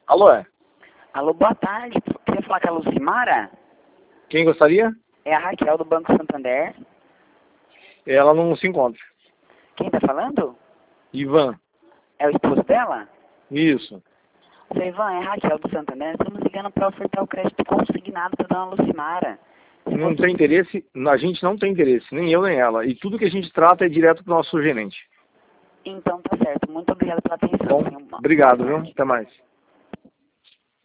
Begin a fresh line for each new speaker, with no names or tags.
Alô, é?
Alô, boa tarde. Queria falar com a Lucimara?
Quem gostaria?
É a Raquel do Banco Santander.
Ela não se encontra.
Quem tá falando?
Ivan.
É o esposo dela?
Isso.
Seu Ivan, é a Raquel do Santander. Estamos ligando para ofertar o crédito consignado para dona Lucimara.
Não tem interesse, a gente não tem interesse, nem eu nem ela. E tudo que a gente trata é direto pro nosso gerente.
Então tá certo. Muito obrigado pela atenção.
Bom, obrigado, viu? Até mais.